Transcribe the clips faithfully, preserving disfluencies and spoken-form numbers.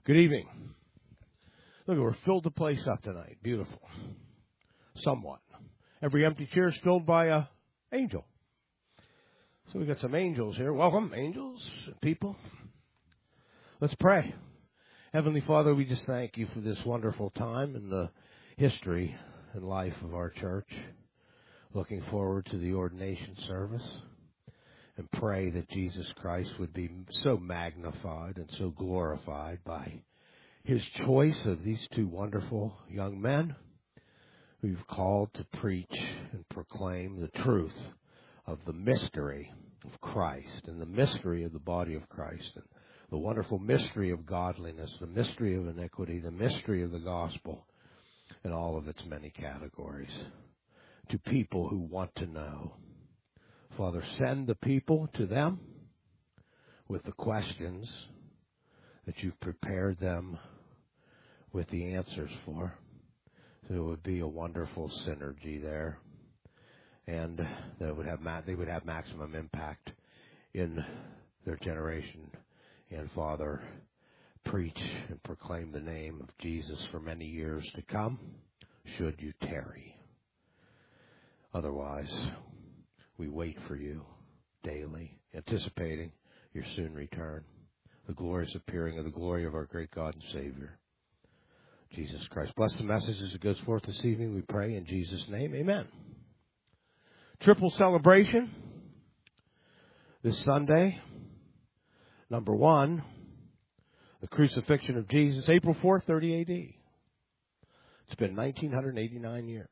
Good evening. Look, we're filled the place up tonight. Beautiful. Somewhat. Every empty chair is filled by an angel. So we got some angels here. Welcome, angels, people. Let's pray. Heavenly Father, we just thank you for this wonderful time in the history and life of our church. Looking forward to the ordination service. And pray that Jesus Christ would be so magnified and so glorified by his choice of these two wonderful young men who you've called to preach and proclaim the truth of the mystery of Christ and the mystery of the body of Christ and the wonderful mystery of godliness, the mystery of iniquity, the mystery of the gospel, and all of its many categories to people who want to know. Father, send the people to them with the questions that you've prepared them with the answers for. So it would be a wonderful synergy there, and that would have they would have maximum impact in their generation. And Father, preach and proclaim the name of Jesus for many years to come, should you tarry. Otherwise, we wait for you daily, anticipating your soon return, the glorious appearing of the glory of our great God and Savior, Jesus Christ. Bless the message as it goes forth this evening, we pray in Jesus' name. Amen. Triple celebration this Sunday. Number one, the crucifixion of Jesus, April fourth, thirty A D. It's been nineteen eighty-nine years.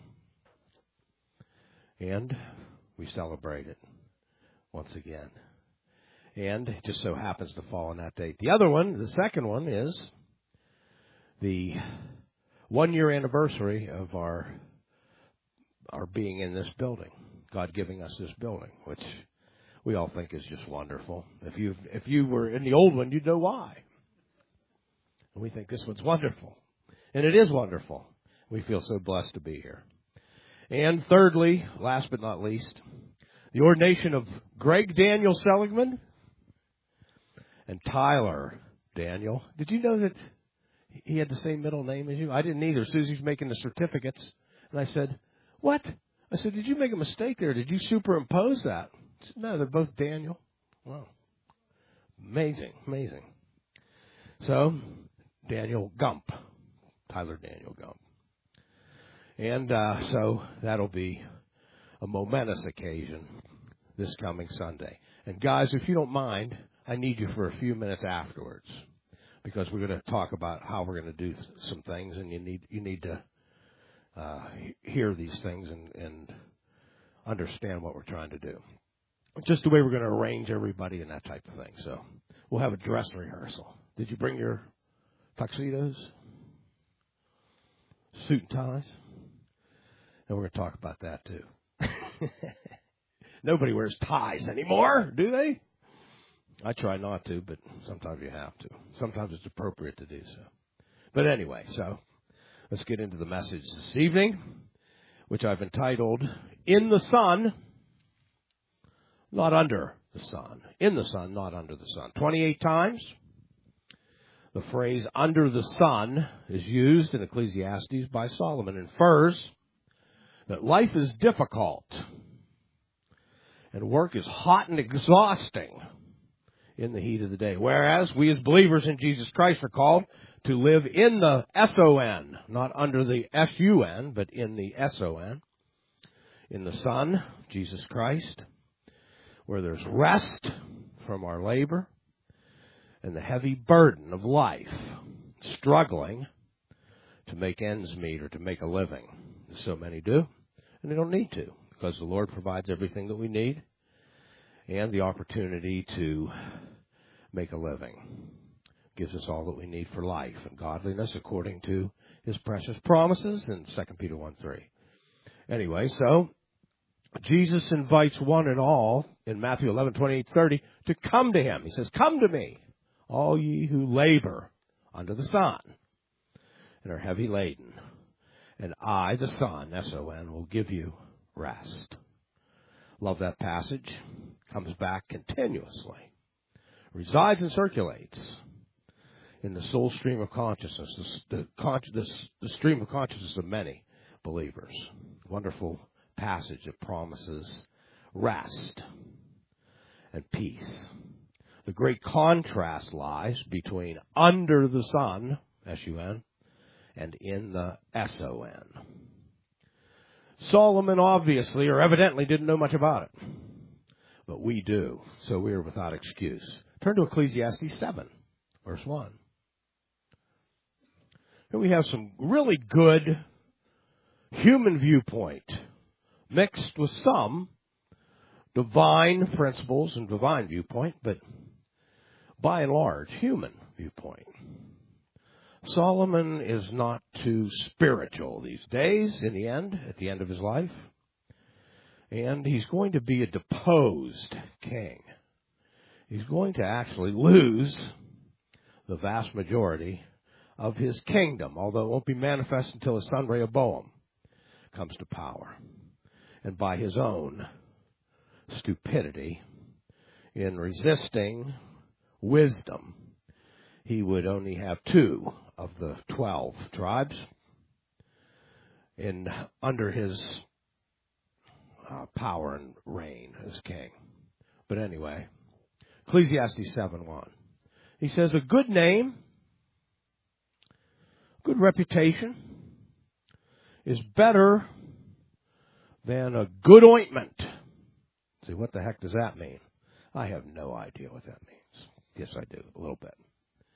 And we celebrate it once again. And it just so happens to fall on that date. The other one, the second one, is the one-year anniversary of our our being in this building, God giving us this building, which we all think is just wonderful. If you if you were in the old one, you'd know why. And we think this one's wonderful. And it is wonderful. We feel so blessed to be here. And thirdly, last but not least, the ordination of Greg Daniel Seligman and Tyler Daniel. Did you know that he had the same middle name as you? I didn't either. Susie's making the certificates. And I said, what? I said, did you make a mistake there? Did you superimpose that? I said, no, they're both Daniel. Wow. Amazing, amazing. So, Daniel Gump. Tyler Daniel Gump. And uh, so that'll be a momentous occasion this coming Sunday. And guys, if you don't mind, I need you for a few minutes afterwards, because we're going to talk about how we're going to do some things, and you need you need to uh, hear these things and, and understand what we're trying to do. Just the way we're going to arrange everybody and that type of thing. So we'll have a dress rehearsal. Did you bring your tuxedos? Suit and ties? And we're going to talk about that, too. Nobody wears ties anymore, do they? I try not to, but sometimes you have to. Sometimes it's appropriate to do so. But anyway, so let's get into the message this evening, which I've entitled, In the Sun, Not Under the Sun. In the sun, not under the sun. twenty-eight times. The phrase under the sun is used in Ecclesiastes by Solomon. Infers that life is difficult and work is hot and exhausting in the heat of the day. Whereas we as believers in Jesus Christ are called to live in the S O N, not under the S U N, but in the S O N, in the Son, Jesus Christ, where there's rest from our labor and the heavy burden of life, struggling to make ends meet or to make a living. So many do, and they don't need to, because the Lord provides everything that we need and the opportunity to make a living. Gives us all that we need for life and godliness according to his precious promises in Second Peter one three. Anyway, so Jesus invites one and all in Matthew eleven twenty-eight thirty to come to him. He says, come to me, all ye who labor under the sun and are heavy laden, and I, the Son, S O N, will give you rest. Love that passage. Comes back continuously. Resides and circulates in the soul stream of consciousness, the, the, the, the stream of consciousness of many believers. Wonderful passage that promises rest and peace. The great contrast lies between under the sun, S U N, and in the S O N. Solomon obviously or evidently didn't know much about it. But we do, so we are without excuse. Turn to Ecclesiastes seven, verse one. Here we have some really good human viewpoint mixed with some divine principles and divine viewpoint, but by and large, human viewpoint. Solomon is not too spiritual these days, in the end, at the end of his life. And he's going to be a deposed king. He's going to actually lose the vast majority of his kingdom, although it won't be manifest until his son Rehoboam comes to power. And by his own stupidity in resisting wisdom, he would only have two of the twelve tribes in under his uh, power and reign as king. But anyway, Ecclesiastes seven one. He says, a good name, good reputation is better than a good ointment. See, what the heck does that mean? I have no idea what that means. Yes, I do, a little bit.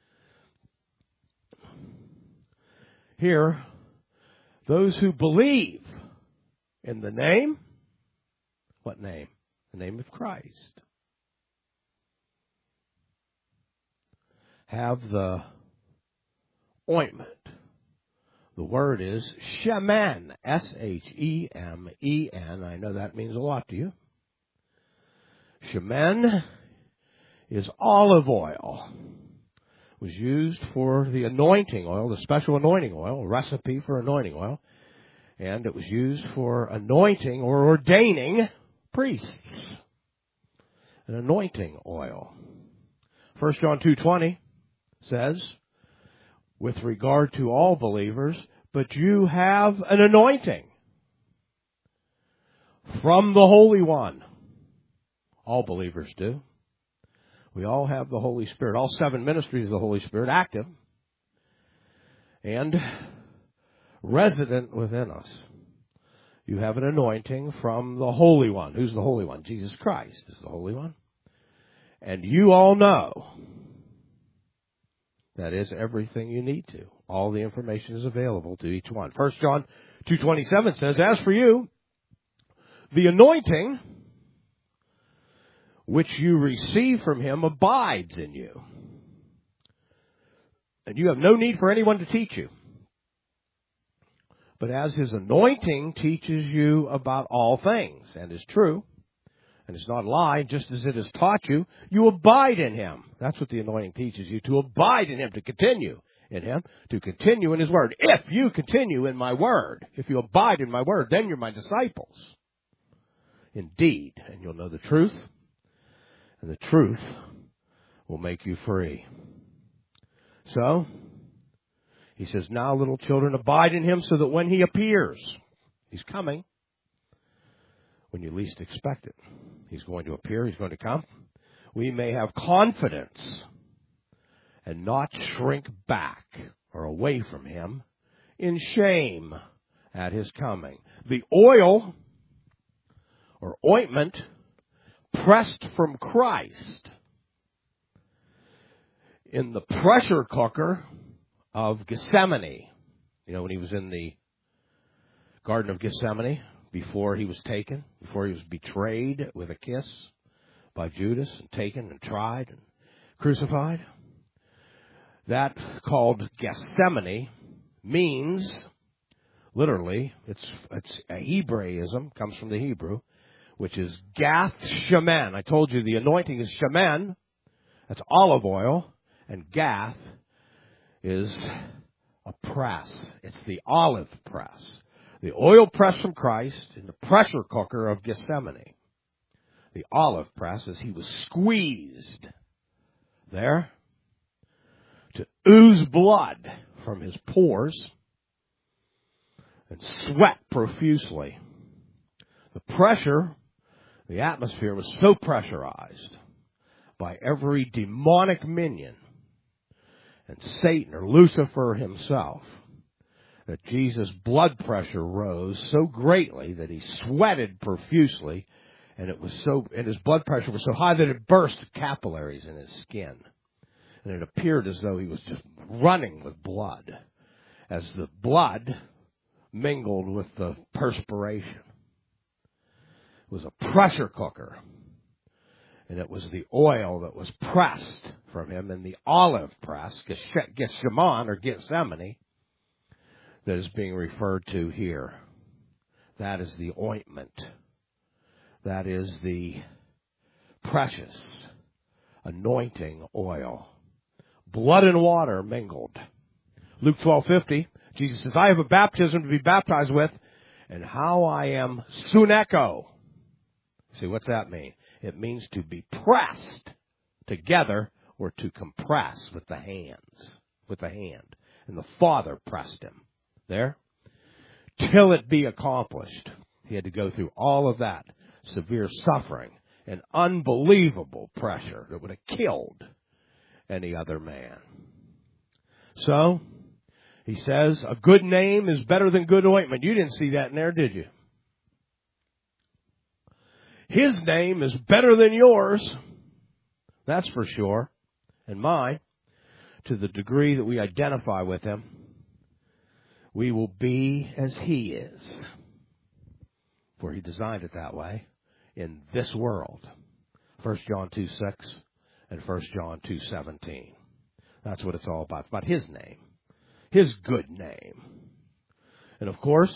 Here, those who believe in the name, what name? The name of Christ, have the ointment. The word is shemen, S H E M E N. I know that means a lot to you. Shemen is olive oil. It was used for the anointing oil, the special anointing oil, a recipe for anointing oil. And it was used for anointing or ordaining priests. An anointing oil. First John two twenty says, with regard to all believers, but you have an anointing from the Holy One. All believers do. We all have the Holy Spirit. All seven ministries of the Holy Spirit active and resident within us. You have an anointing from the Holy One. Who's the Holy One? Jesus Christ is the Holy One. And you all know that is everything you need to. All the information is available to each one. First John two twenty-seven says, as for you, the anointing which you receive from him abides in you. And you have no need for anyone to teach you. But as his anointing teaches you about all things, and is true, and it's not a lie, just as it has taught you, you abide in him. That's what the anointing teaches you, to abide in him, to continue in him, to continue in his word. If you continue in my word, if you abide in my word, then you're my disciples. Indeed, and you'll know the truth, and the truth will make you free. So, he says, now little children, abide in him so that when he appears, he's coming when you least expect it. He's going to appear, he's going to come. We may have confidence and not shrink back or away from him in shame at his coming. The oil or ointment pressed from Christ in the pressure cooker of Gethsemane. You know, when he was in the Garden of Gethsemane, before he was taken, before he was betrayed with a kiss by Judas and taken and tried and crucified. That, called Gethsemane, means, literally, it's, it's a Hebraism, comes from the Hebrew, which is Gath Shemen. I told you the anointing is Shemen. That's olive oil. And Gath is a press. It's the olive press. The oil press from Christ in the pressure cooker of Gethsemane. The olive press as he was squeezed there to ooze blood from his pores and sweat profusely. The pressure, the atmosphere was so pressurized by every demonic minion and Satan or Lucifer himself that Jesus' blood pressure rose so greatly that he sweated profusely, and it was so, and his blood pressure was so high that it burst capillaries in his skin. And it appeared as though he was just running with blood as the blood mingled with the perspiration. It was a pressure cooker. And it was the oil that was pressed from him in the olive press, Gethsemane or Gethsemane, that is being referred to here. That is the ointment. That is the precious anointing oil. Blood and water mingled. Luke twelve fifty, Jesus says, I have a baptism to be baptized with, and how I am suneko. See, what's that mean? It means to be pressed together or to compress with the hands, with the hand. And the Father pressed him there till it be accomplished. He had to go through all of that severe suffering and unbelievable pressure that would have killed any other man. So, he says, a good name is better than good ointment. You didn't see that in there, did you? His name is better than yours. That's for sure. And mine, to the degree that we identify with him, we will be as he is. For he designed it that way in this world. First John two six and First John two seventeen. That's what it's all about. It's about his name. His good name. And of course,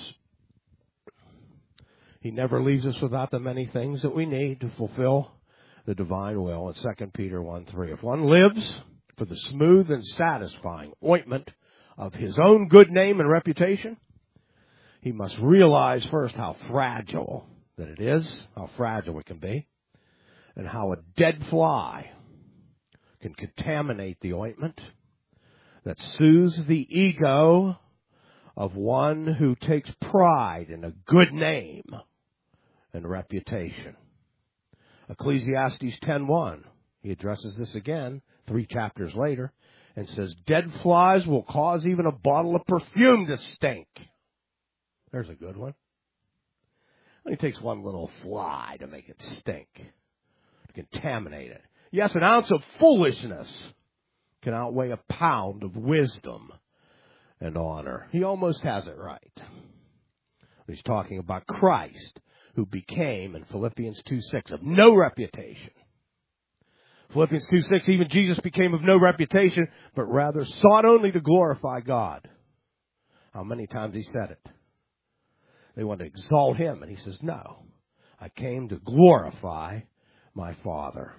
he never leaves us without the many things that we need to fulfill the divine will in Second Peter one three. If one lives for the smooth and satisfying ointment of his own good name and reputation, he must realize first how fragile that it is, how fragile it can be, and how a dead fly can contaminate the ointment that soothes the ego of one who takes pride in a good name and reputation. Ecclesiastes ten one, he addresses this again three chapters later and says, dead flies will cause even a bottle of perfume to stink. There's a good one. It only takes one little fly to make it stink, to contaminate it. Yes, an ounce of foolishness can outweigh a pound of wisdom and honor. He almost has it right. He's talking about Christ, who became, in Philippians two six, of no reputation. Philippians two six, even Jesus became of no reputation, but rather sought only to glorify God. How many times he said it? They want to exalt him, and he says, no, I came to glorify my Father.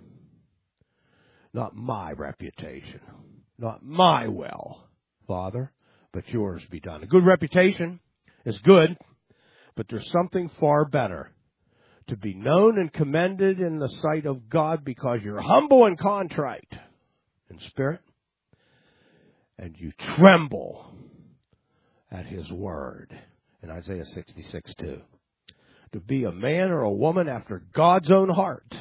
Not my reputation, not my will, Father, but yours be done. A good reputation is good, but there's something far better. To be known and commended in the sight of God because you're humble and contrite in spirit, and you tremble at his word. In Isaiah sixty-six two. To be a man or a woman after God's own heart,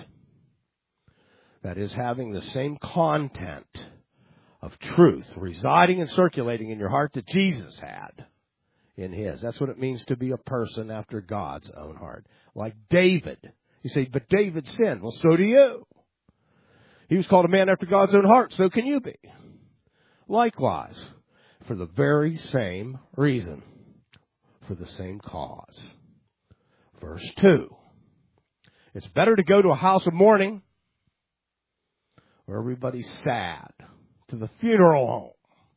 that is, having the same content of truth residing and circulating in your heart that Jesus had in his. That's what it means to be a person after God's own heart. Like David. You say, but David sinned. Well, so do you. He was called a man after God's own heart. So can you be. Likewise, for the very same reason. For the same cause. Verse two. It's better to go to a house of mourning where everybody's sad, to the funeral home,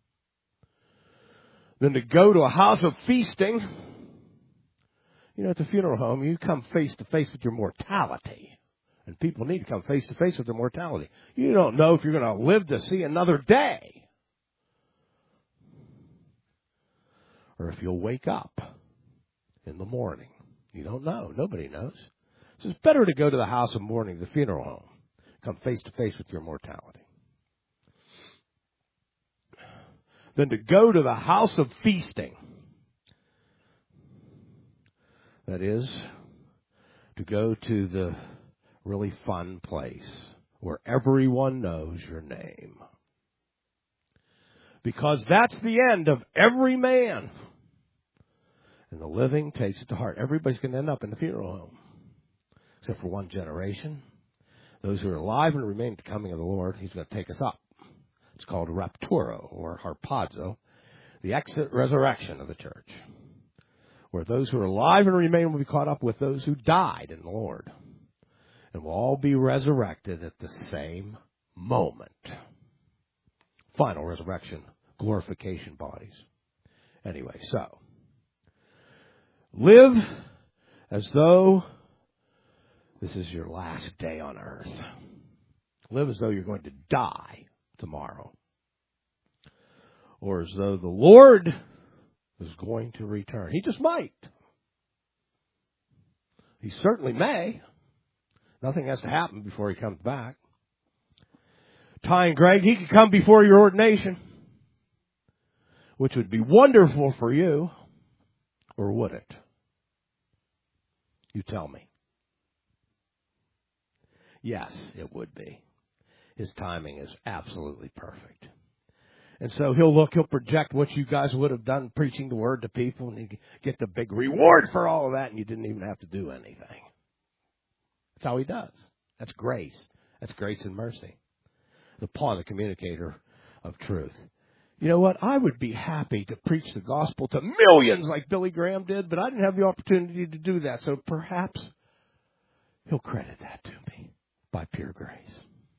than to go to a house of feasting. You know, at the funeral home, you come face to face with your mortality. And people need to come face to face with their mortality. You don't know if you're going to live to see another day. Or if you'll wake up in the morning. You don't know. Nobody knows. So it's better to go to the house of mourning, the funeral home. Come face to face with your mortality. than to go to the house of feasting. That is, to go to the really fun place where everyone knows your name. Because that's the end of every man. And the living takes it to heart. Everybody's going to end up in the funeral home. Except for one generation. Those who are alive and remain at the coming of the Lord, He's going to take us up. It's called rapturo or harpazo, the exit resurrection of the church. Where those who are alive and remain will be caught up with those who died in the Lord. And will all be resurrected at the same moment. Final resurrection, glorification bodies. Anyway, so, live as though this is your last day on earth. Live as though you're going to die tomorrow. Or as though the Lord is going to return. He just might. He certainly may. Nothing has to happen before He comes back. Ty and Greg, He could come before your ordination, which would be wonderful for you, or would it? You tell me. Yes, it would be. His timing is absolutely perfect. And so He'll look, He'll project what you guys would have done preaching the Word to people, and you get the big reward for all of that, and you didn't even have to do anything. That's how He does. That's grace. That's grace and mercy. The Paul, the communicator of truth. You know what? I would be happy to preach the gospel to millions like Billy Graham did, but I didn't have the opportunity to do that. So perhaps He'll credit that to me by pure grace.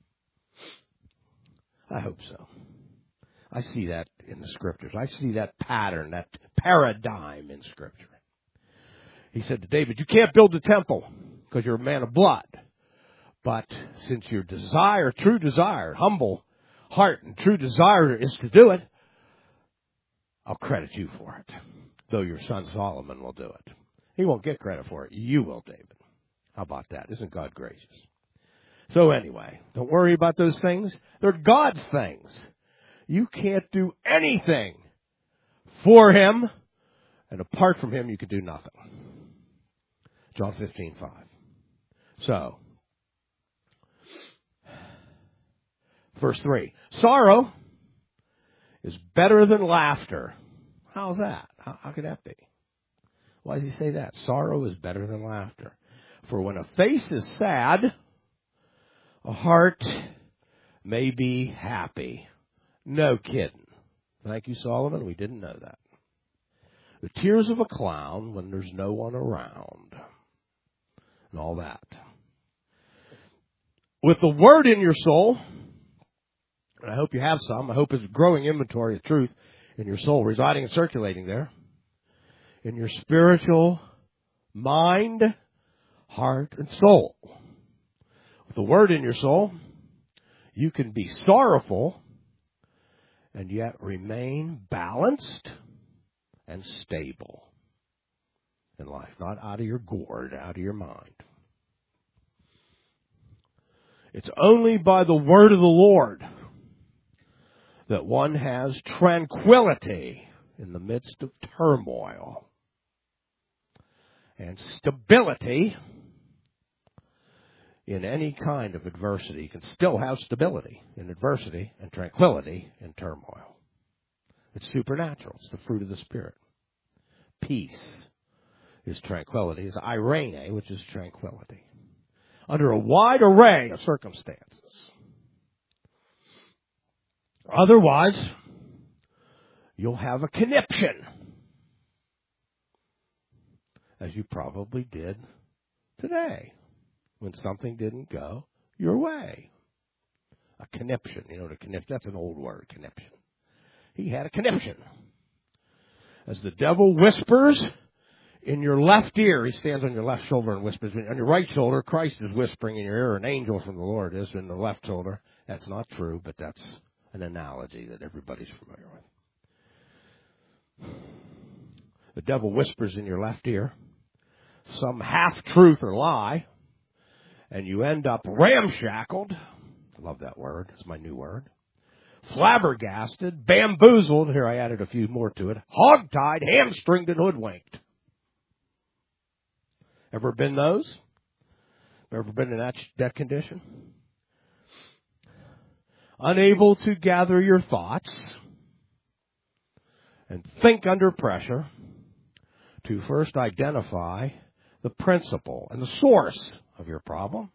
I hope so. I see that in the Scriptures. I see that pattern, that paradigm in Scripture. He said to David, you can't build a temple because you're a man of blood. But since your desire, true desire, humble heart and true desire is to do it, I'll credit you for it. Though your son Solomon will do it. He won't get credit for it. You will, David. How about that? Isn't God gracious? So anyway, don't worry about those things. They're God's things. You can't do anything for Him, and apart from Him, you can do nothing. John fifteen five. So, verse three. Sorrow is better than laughter. How's that? How, how could that be? Why does He say that? Sorrow is better than laughter. For when a face is sad, a heart may be happy. No kidding. Thank you, Solomon. We didn't know that. The tears of a clown when there's no one around. And all that. With the Word in your soul, and I hope you have some. I hope it's a growing inventory of truth in your soul, residing and circulating there. In your spiritual mind, heart, and soul. With the Word in your soul, you can be sorrowful and yet remain balanced and stable in life. Not out of your gourd, out of your mind. It's only by the word of the Lord that one has tranquility in the midst of turmoil and stability in any kind of adversity. You can still have stability in adversity and tranquility in turmoil. It's supernatural. It's the fruit of the Spirit. Peace is tranquility. It's irene, which is tranquility. Under a wide array of circumstances. Otherwise, you'll have a conniption. As you probably did today. When something didn't go your way. A conniption. You know what a conniption, that's an old word, conniption. He had a conniption. As the devil whispers in your left ear, he stands on your left shoulder and whispers. On your right shoulder, Christ is whispering in your ear. An angel from the Lord is in the left shoulder. That's not true, but that's an analogy that everybody's familiar with. The devil whispers in your left ear some half-truth or lie. And you end up ramshackled, I love that word, it's my new word, flabbergasted, bamboozled, here I added a few more to it, hog-tied, hamstringed, and hoodwinked. Ever been those? Ever been in that, that condition? Unable to gather your thoughts and think under pressure to first identify the principle and the source of your problem,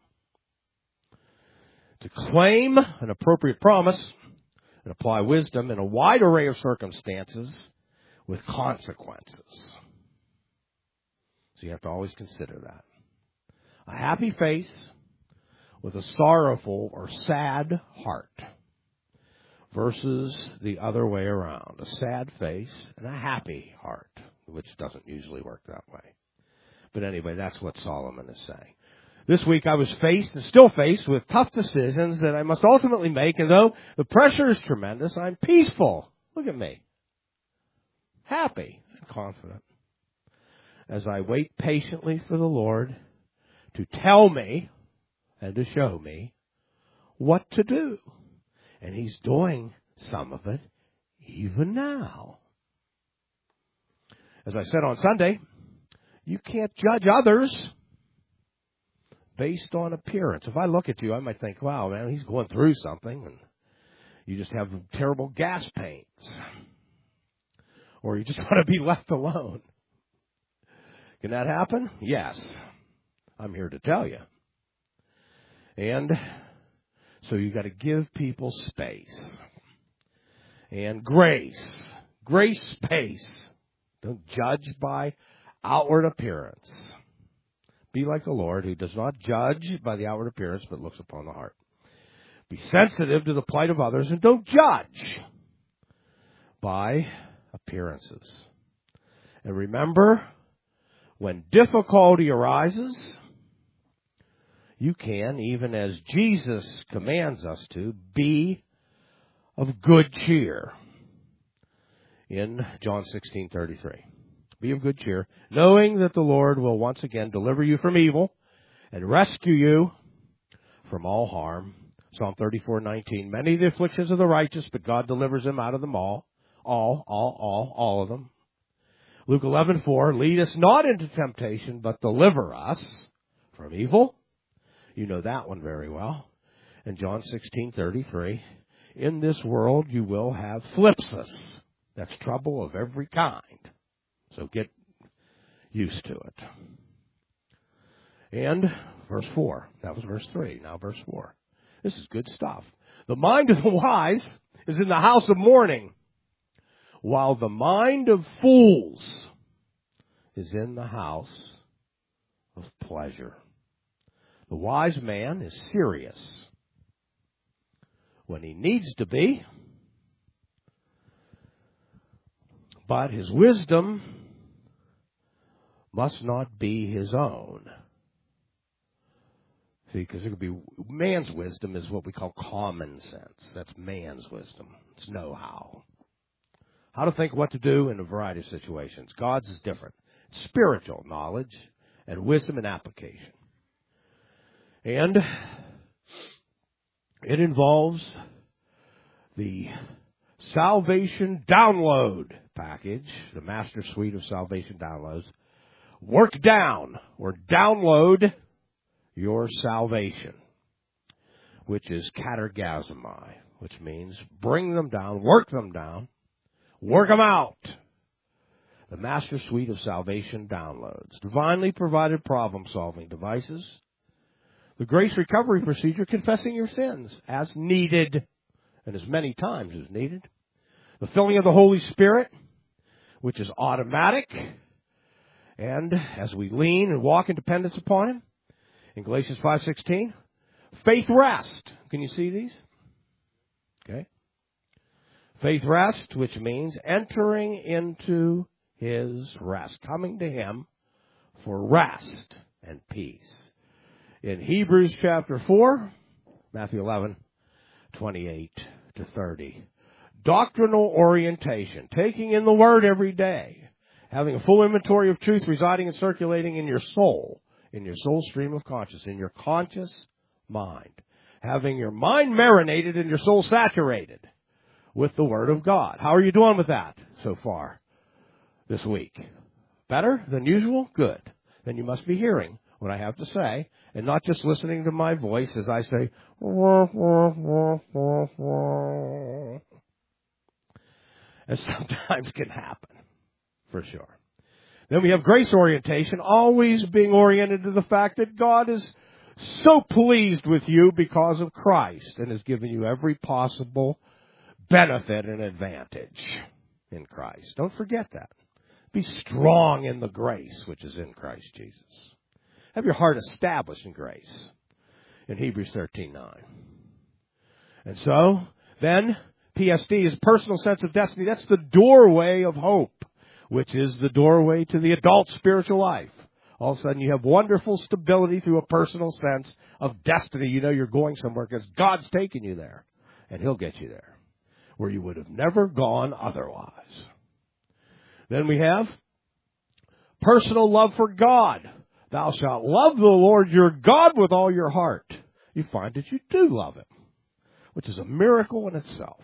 to claim an appropriate promise and apply wisdom in a wide array of circumstances with consequences. So you have to always consider that. A happy face with a sorrowful or sad heart versus the other way around. A sad face and a happy heart, which doesn't usually work that way. But anyway, that's what Solomon is saying. This week I was faced and still faced with tough decisions that I must ultimately make, and though the pressure is tremendous, I'm peaceful. Look at me. Happy and confident as I wait patiently for the Lord to tell me and to show me what to do. And He's doing some of it even now. As I said on Sunday, you can't judge others based on appearance. If I look at you, I might think, wow, man, he's going through something, and you just have terrible gas pains. Or you just want to be left alone. Can that happen? Yes. I'm here to tell you. And so you got to give people space and grace. Grace space. Don't judge by outward appearance. Be like the Lord, who does not judge by the outward appearance, but looks upon the heart. Be sensitive to the plight of others, and don't judge by appearances. And remember, when difficulty arises, you can, even as Jesus commands us to, be of good cheer. In John sixteen thirty-three. Be of good cheer, knowing that the Lord will once again deliver you from evil and rescue you from all harm. Psalm thirty-four nineteen. Many of the afflictions of the righteous, but God delivers them out of them all. All, all, all, all of them. Luke eleven four. Lead us not into temptation, but deliver us from evil. You know that one very well. And John sixteen thirty-three. In this world you will have thlipsis. That's trouble of every kind. So get used to it. And verse four. That was verse three. Now verse four. This is good stuff. The mind of the wise is in the house of mourning, while the mind of fools is in the house of pleasure. The wise man is serious when he needs to be, but his wisdom must not be his own. See, because it could be, man's wisdom is what we call common sense. That's man's wisdom. It's know-how. How to think what to do in a variety of situations. God's is different. It's spiritual knowledge and wisdom and application. And it involves the Salvation Download package, the Master Suite of Salvation Downloads. Work down or download your salvation, which is katergazomai, which means bring them down, work them down, work them out. The Master Suite of Salvation Downloads. Divinely provided problem-solving devices. The grace recovery procedure, confessing your sins as needed and as many times as needed. The filling of the Holy Spirit, which is automatic. And as we lean and walk in dependence upon Him, in Galatians five sixteen, faith rest. Can you see these? Okay. Faith rest, which means entering into His rest, coming to Him for rest and peace. In Hebrews chapter four, Matthew eleven, twenty-eight to thirty. Doctrinal orientation, taking in the Word every day, having a full inventory of truth residing and circulating in your soul, in your soul stream of consciousness, in your conscious mind. Having your mind marinated and your soul saturated with the Word of God. How are you doing with that so far this week? Better than usual? Good. Then you must be hearing what I have to say and not just listening to my voice as I say, as sometimes can happen, for sure. Then we have grace orientation, always being oriented to the fact that God is so pleased with you because of Christ and has given you every possible benefit and advantage in Christ. Don't forget that. Be strong in the grace which is in Christ Jesus. Have your heart established in grace in Hebrews thirteen nine. And so, then, P S D is personal sense of destiny. That's the doorway of hope, which is the doorway to the adult spiritual life. All of a sudden, you have wonderful stability through a personal sense of destiny. You know you're going somewhere because God's taking you there, and He'll get you there, where you would have never gone otherwise. Then we have personal love for God. Thou shalt love the Lord your God with all your heart. You find that you do love Him, which is a miracle in itself.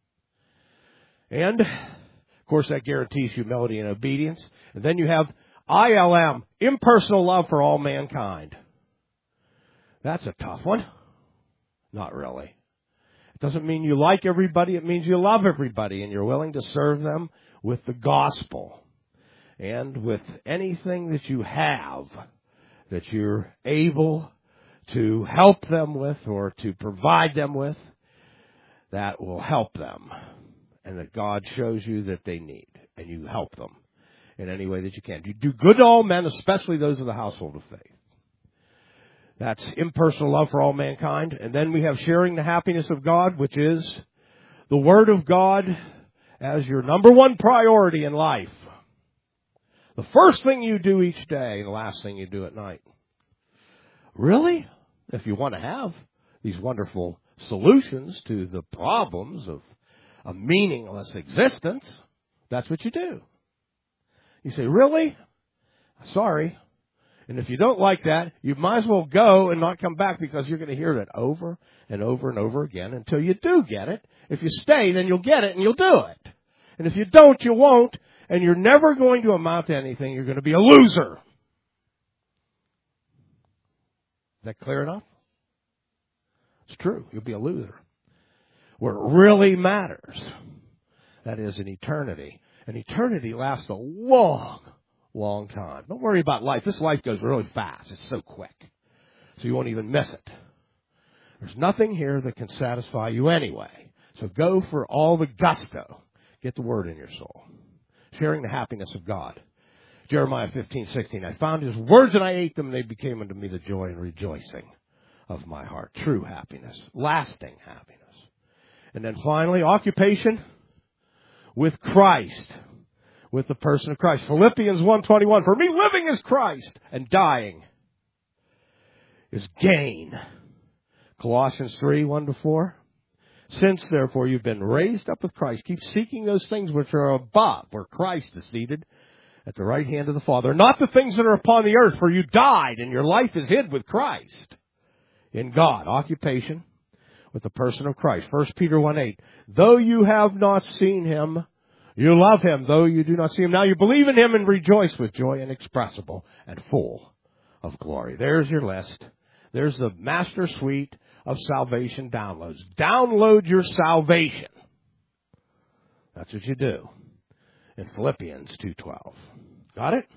And, of course, that guarantees humility and obedience. And then you have I L M, impersonal love for all mankind. That's a tough one. Not really. It doesn't mean you like everybody. It means you love everybody and you're willing to serve them with the gospel and with anything that you have that you're able to help them with or to provide them with that will help them and that God shows you that they need, and you help them in any way that you can. You do good to all men, especially those of the household of faith. That's impersonal love for all mankind. And then we have sharing the happiness of God, which is the Word of God as your number one priority in life. The first thing you do each day and the last thing you do at night. Really? If you want to have these wonderful solutions to the problems of a meaningless existence, that's what you do. You say, really? Sorry. And if you don't like that, you might as well go and not come back, because you're going to hear that over and over and over again until you do get it. If you stay, then you'll get it and you'll do it. And if you don't, you won't. And you're never going to amount to anything. You're going to be a loser. Is that clear enough? It's true. You'll be a loser. Where it really matters, that is in eternity. And eternity lasts a long, long time. Don't worry about life. This life goes really fast. It's so quick. So you won't even miss it. There's nothing here that can satisfy you anyway. So go for all the gusto. Get the Word in your soul. Sharing the happiness of God. Jeremiah fifteen sixteen. I found His words and I ate them, and they became unto me the joy and rejoicing of my heart. True happiness. Lasting happiness. And then finally, occupation with Christ. With the person of Christ. Philippians one twenty-one. For me, living is Christ, and dying is gain. Colossians three one to four. Since, therefore, you've been raised up with Christ, keep seeking those things which are above, where Christ is seated at the right hand of the Father. Not the things that are upon the earth, for you died, and your life is hid with Christ in God. Occupation with the person of Christ. First Peter one eight. Though you have not seen Him, you love Him. Though you do not see Him, now you believe in Him and rejoice with joy inexpressible and full of glory. There's your list. There's the master suite of salvation downloads. Download your salvation. That's what you do in Philippians two twelve. Got it?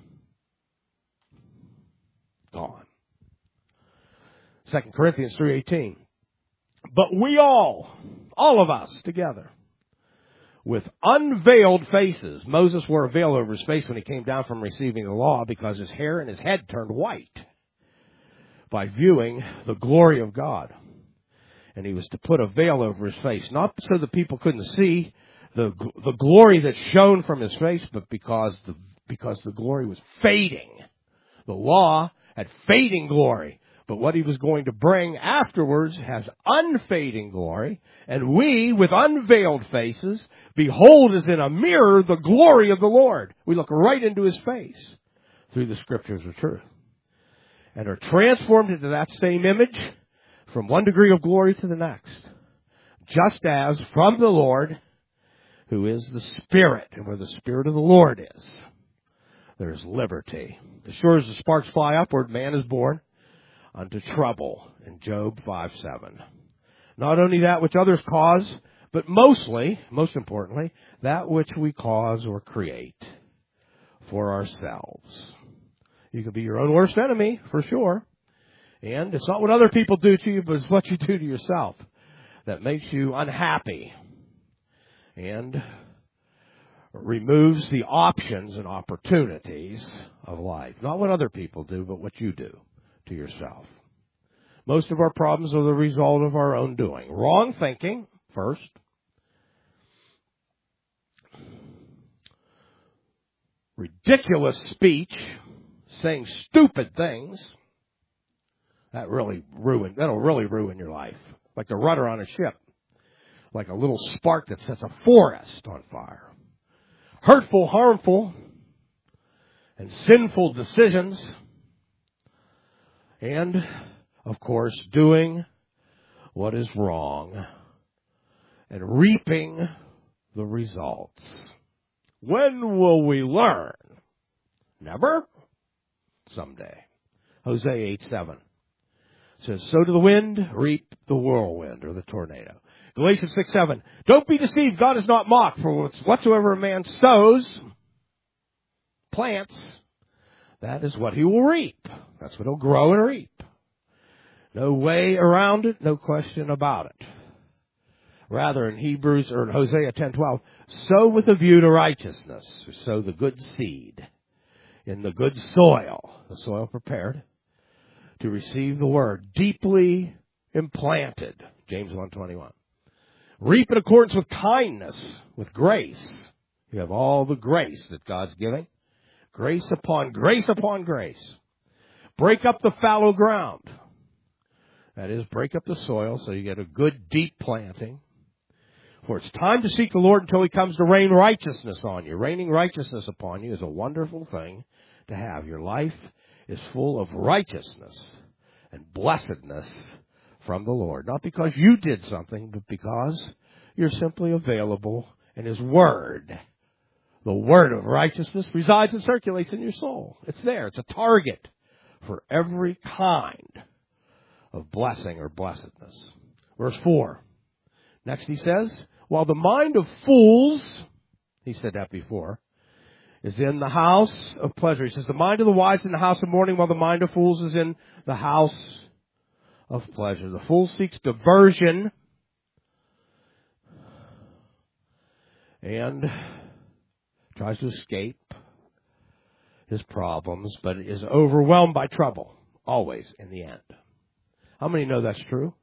Gone. Second Corinthians three eighteen. But we all, all of us together, with unveiled faces. Moses wore a veil over his face when he came down from receiving the law, because his hair and his head turned white by viewing the glory of God. And he was to put a veil over his face, not so the people couldn't see the the glory that shone from his face, but because the because the glory was fading. The law had fading glory. But what he was going to bring afterwards has unfading glory. And we, with unveiled faces, behold as in a mirror the glory of the Lord. We look right into His face through the Scriptures of truth. And are transformed into that same image from one degree of glory to the next. Just as from the Lord who is the Spirit. And where the Spirit of the Lord is, there is liberty. As sure as the sparks fly upward, man is born unto trouble, in Job five seven. Not only that which others cause, but mostly, most importantly, that which we cause or create for ourselves. You can be your own worst enemy, for sure. And it's not what other people do to you, but it's what you do to yourself that makes you unhappy and removes the options and opportunities of life. Not what other people do, but what you do to yourself. Most of our problems are the result of our own doing. Wrong thinking, first. Ridiculous speech, saying stupid things. That really ruin, that'll really ruin your life. Like the rudder on a ship. Like a little spark that sets a forest on fire. Hurtful, harmful, and sinful decisions. And, of course, doing what is wrong and reaping the results. When will we learn? Never? Someday. Hosea eight seven says, sow to the wind, reap the whirlwind, or the tornado. Galatians six seven, don't be deceived, God is not mocked, for whatsoever a man sows, plants, that is what he will reap. That's what he'll grow and reap. No way around it, no question about it. Rather, in Hebrews, or in Hosea ten twelve, sow with a view to righteousness, or sow the good seed in the good soil, the soil prepared to receive the word, deeply implanted, James one twenty-one. Reap in accordance with kindness, with grace. You have all the grace that God's giving. Grace upon grace upon grace. Break up the fallow ground. That is, break up the soil so you get a good deep planting. For it's time to seek the Lord until He comes to rain righteousness on you. Raining righteousness upon you is a wonderful thing to have. Your life is full of righteousness and blessedness from the Lord. Not because you did something, but because you're simply available in His Word. The Word of righteousness resides and circulates in your soul. It's there. It's a target for every kind of blessing or blessedness. Verse four. Next he says, while the mind of fools, he said that before, is in the house of pleasure. He says, the mind of the wise is in the house of mourning, while the mind of fools is in the house of pleasure. The fool seeks diversion and tries to escape his problems, but is overwhelmed by trouble, always in the end. How many know that's true?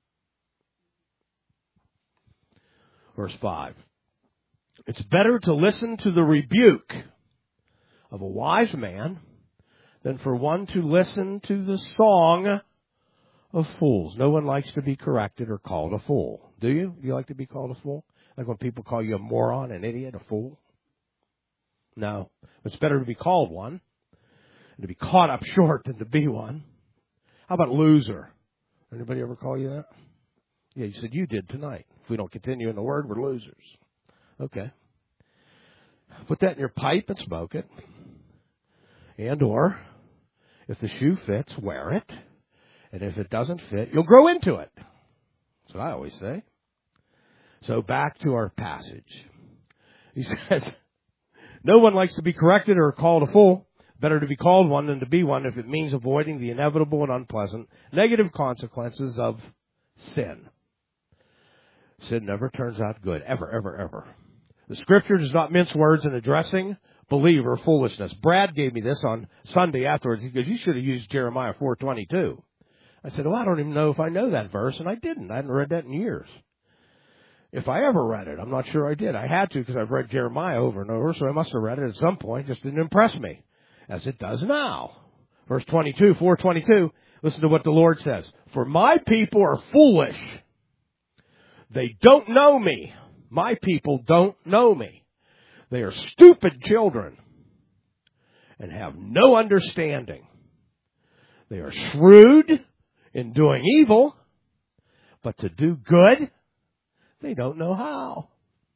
Verse five. It's better to listen to the rebuke of a wise man than for one to listen to the song of fools. No one likes to be corrected or called a fool. Do you? Do you like to be called a fool? Like when people call you a moron, an idiot, a fool? No. It's better to be called one and to be caught up short than to be one. How about loser? Anybody ever call you that? Yeah, you said you did tonight. If we don't continue in the Word, we're losers. Okay. Put that in your pipe and smoke it. And or, if the shoe fits, wear it. And if it doesn't fit, you'll grow into it. That's what I always say. So back to our passage. He says, no one likes to be corrected or called a fool. Better to be called one than to be one if it means avoiding the inevitable and unpleasant negative consequences of sin. Sin never turns out good, ever, ever, ever. The Scripture does not mince words in addressing believer foolishness. Brad gave me this on Sunday afterwards. He goes, you should have used Jeremiah four twenty-two. I said, well, I don't even know if I know that verse, and I didn't. I hadn't read that in years. If I ever read it, I'm not sure I did. I had to because I've read Jeremiah over and over, so I must have read it at some point. It just didn't impress me, as it does now. Verse twenty-two, four twenty-two, listen to what the Lord says. For my people are foolish. They don't know me. My people don't know me. They are stupid children and have no understanding. They are shrewd in doing evil, but to do good, they don't know how.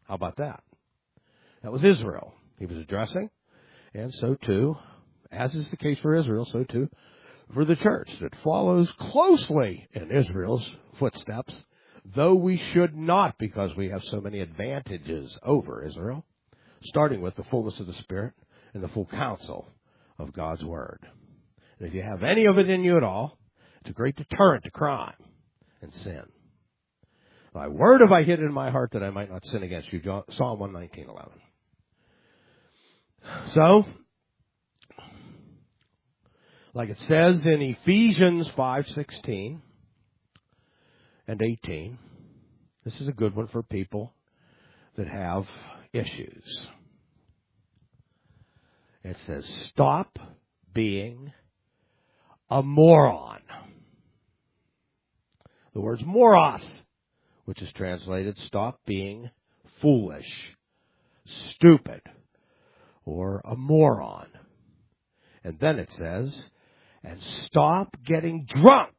How about that? That was Israel he was addressing. And so too, as is the case for Israel, so too for the church that follows closely in Israel's footsteps, though we should not, because we have so many advantages over Israel, starting with the fullness of the Spirit and the full counsel of God's Word. And if you have any of it in you at all, it's a great deterrent to crime and sin. Thy word have I hid in my heart that I might not sin against you. Psalm one nineteen, eleven. So, like it says in Ephesians five sixteen and eighteen, this is a good one for people that have issues. It says, stop being a moron. The word's moros, which is translated, stop being foolish, stupid, or a moron. And then it says, and stop getting drunk.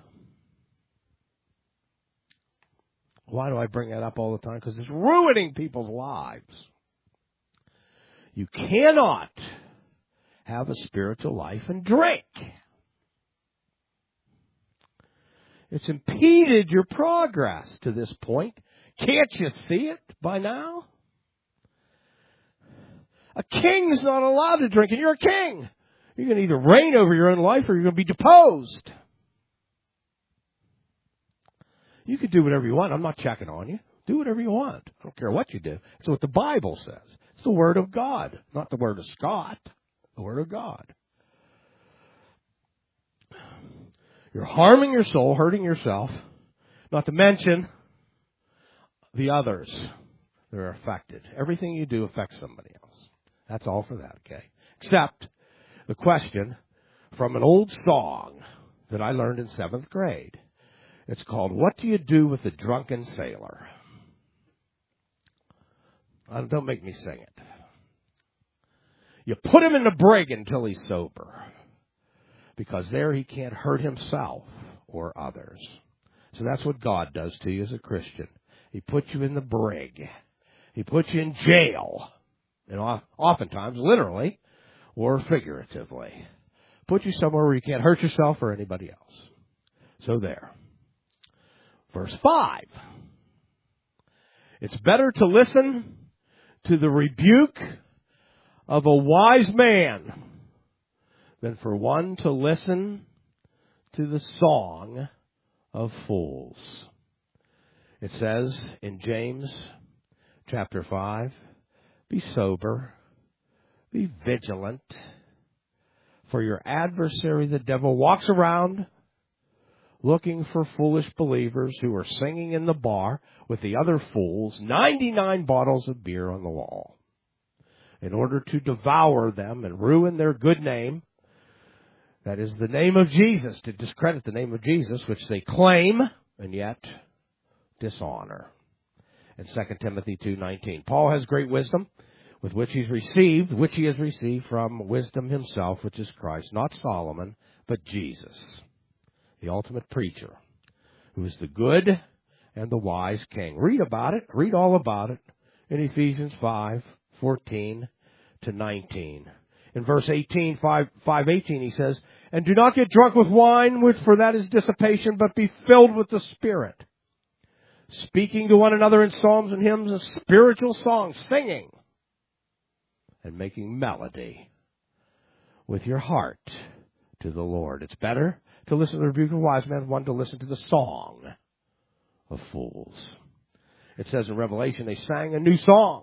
Why do I bring that up all the time? Because it's ruining people's lives. You cannot have a spiritual life and drink. It's impeded your progress to this point. Can't you see it by now? A king's not allowed to drink, and you're a king. You're going to either reign over your own life or you're going to be deposed. You can do whatever you want. I'm not checking on you. Do whatever you want. I don't care what you do. It's what the Bible says. It's the Word of God, not the Word of Scott. The Word of God. You're harming your soul, hurting yourself, not to mention the others that are affected. Everything you do affects somebody else. That's all for that, okay? Except the question from an old song that I learned in seventh grade. It's called, What Do You Do with a Drunken Sailor? Uh, don't make me sing it. You put him in the brig until he's sober, because there he can't hurt himself or others. So that's what God does to you as a Christian. He puts you in the brig. He puts you in jail. And oftentimes, literally or figuratively. Put you somewhere where you can't hurt yourself or anybody else. So there. Verse five. It's better to listen to the rebuke of a wise man than for one to listen to the song of fools. It says in James chapter five, be sober, be vigilant, for your adversary the devil walks around looking for foolish believers who are singing in the bar with the other fools, ninety-nine bottles of beer on the wall, in order to devour them and ruin their good name. That is the name of Jesus, to discredit the name of Jesus, which they claim and yet dishonor. In Second Timothy two nineteen, Paul has great wisdom with which he's received, which he has received from wisdom himself, which is Christ, not Solomon, but Jesus, the ultimate preacher, who is the good and the wise king. Read about it, read all about it in Ephesians five fourteen to nineteen. In verse eighteen, five eighteen, he says, and do not get drunk with wine, which for that is dissipation, but be filled with the Spirit, speaking to one another in psalms and hymns and spiritual songs, singing and making melody with your heart to the Lord. It's better to listen to the rebuke of a wise man than one to listen to the song of fools. It says in Revelation, they sang a new song,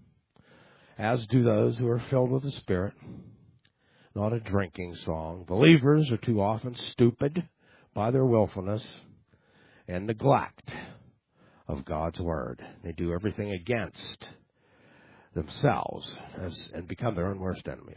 as do those who are filled with the Spirit, not a drinking song. Believers are too often stupid by their willfulness and neglect of God's Word. They do everything against themselves as, and become their own worst enemies.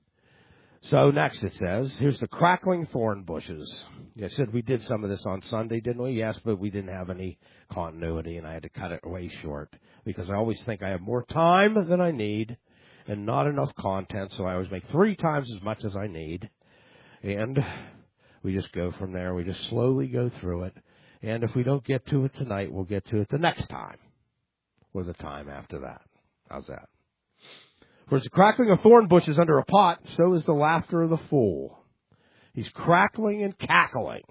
So next it says, here's the crackling thorn bushes. I said we did some of this on Sunday, didn't we? Yes, but we didn't have any continuity, and I had to cut it way short because I always think I have more time than I need and not enough content, so I always make three times as much as I need. And we just go from there. We just slowly go through it. And if we don't get to it tonight, we'll get to it the next time. with a time after that. How's that? For as the crackling of thorn bushes under a pot, so is the laughter of the fool. He's crackling and cackling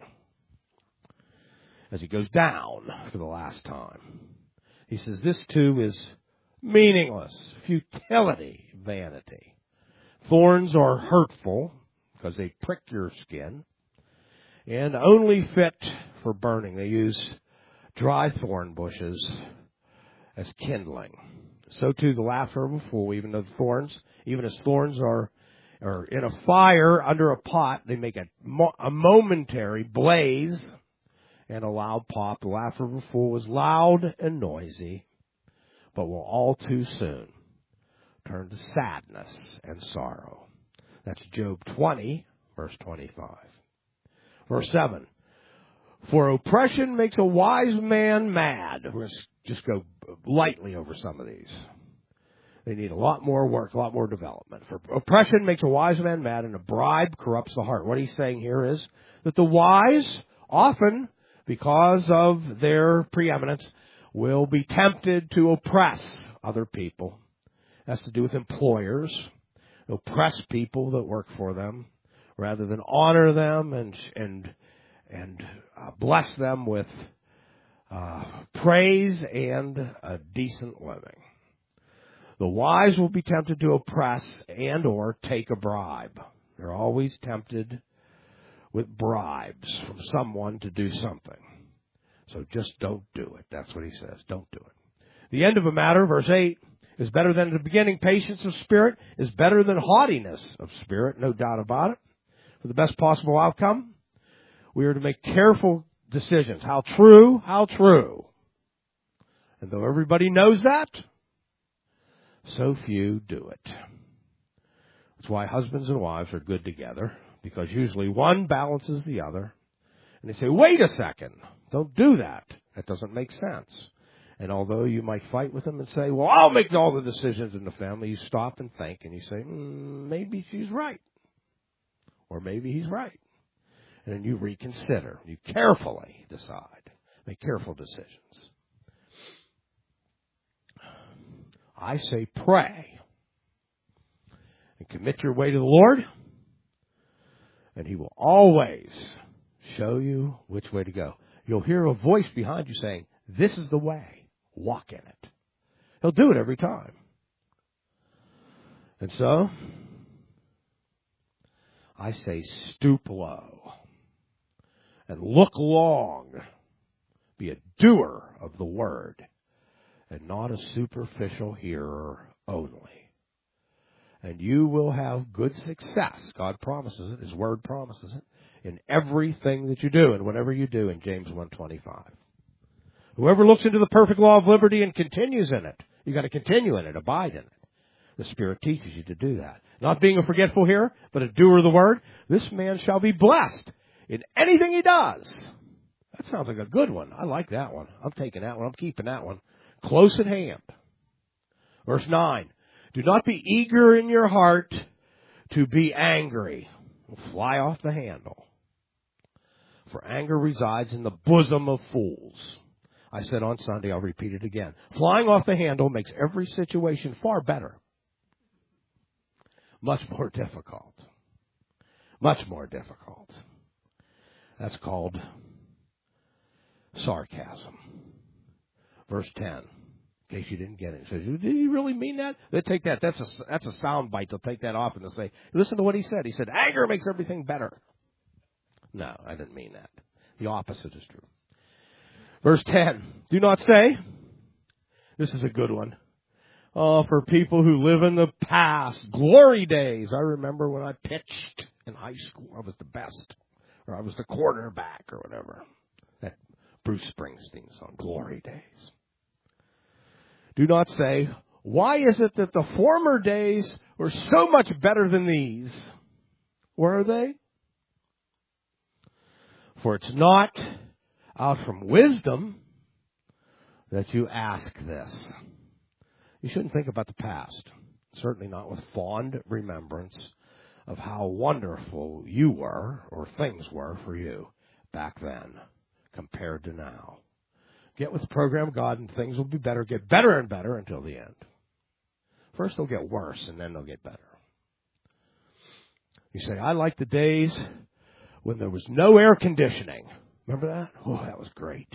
as he goes down for the last time. He says this too is meaningless, futility, vanity. Thorns are hurtful because they prick your skin and only fit for burning. They use dry thorn bushes as kindling. So too the laughter of a fool, even though thorns, even as thorns are, are in a fire under a pot, they make a, mo- a momentary blaze and a loud pop. The laughter of a fool is loud and noisy, but will all too soon turn to sadness and sorrow. That's Job twenty, verse twenty-five. Verse seven. For oppression makes a wise man mad. We're going to just go lightly over some of these. They need a lot more work, a lot more development. For oppression makes a wise man mad, and a bribe corrupts the heart. What he's saying here is that the wise, often because of their preeminence, will be tempted to oppress other people. It has to do with employers. Oppress people that work for them rather than honor them and and and uh, bless them with uh, praise and a decent living. The wise will be tempted to oppress and or take a bribe. They're always tempted with bribes from someone to do something. So just don't do it. That's what he says. Don't do it. The end of a matter, verse eight, is better than the beginning. Patience of spirit is better than haughtiness of spirit, no doubt about it. For the best possible outcome, we are to make careful decisions. How true, how true. And though everybody knows that, so few do it. That's why husbands and wives are good together, because usually one balances the other. And they say, wait a second, don't do that. That doesn't make sense. And although you might fight with them and say, well, I'll make all the decisions in the family, you stop and think and you say, mm, maybe she's right. Or maybe he's right. And then you reconsider. You carefully decide. Make careful decisions. I say pray. And commit your way to the Lord. And He will always show you which way to go. You'll hear a voice behind you saying, this is the way. Walk in it. He'll do it every time. And so, I say stoop low and look long. Be a doer of the word and not a superficial hearer only. And you will have good success. God promises it. His word promises it. In everything that you do and whatever you do in James one twenty-five. Whoever looks into the perfect law of liberty and continues in it. You've got to continue in it. Abide in it. The Spirit teaches you to do that. Not being a forgetful hearer, but a doer of the word. This man shall be blessed in anything he does. That sounds like a good one. I like that one. I'm taking that one. I'm keeping that one. Close at hand. Verse nine. Do not be eager in your heart to be angry. Fly off the handle. For anger resides in the bosom of fools. I said on Sunday, I'll repeat it again. Flying off the handle makes every situation far better. Much more difficult. Much more difficult. That's called sarcasm. Verse ten. In case you didn't get it. It says, did you really mean that? They take that. That's a, that's a sound bite. They'll take that off and they'll say, listen to what he said. He said, anger makes everything better. No, I didn't mean that. The opposite is true. Verse ten. Do not say, this is a good one. Oh, for people who live in the past, glory days. I remember when I pitched in high school, I was the best. Or I was the quarterback or whatever. That Bruce Springsteen song, Glory Days. Do not say, why is it that the former days were so much better than these? Where are they? For it's not out from wisdom that you ask this. You shouldn't think about the past. Certainly not with fond remembrance of how wonderful you were or things were for you back then compared to now. Get with the program of God and things will be better, get better and better until the end. First they'll get worse and then they'll get better. You say, I like the days when there was no air conditioning. Remember that? Oh, that was great.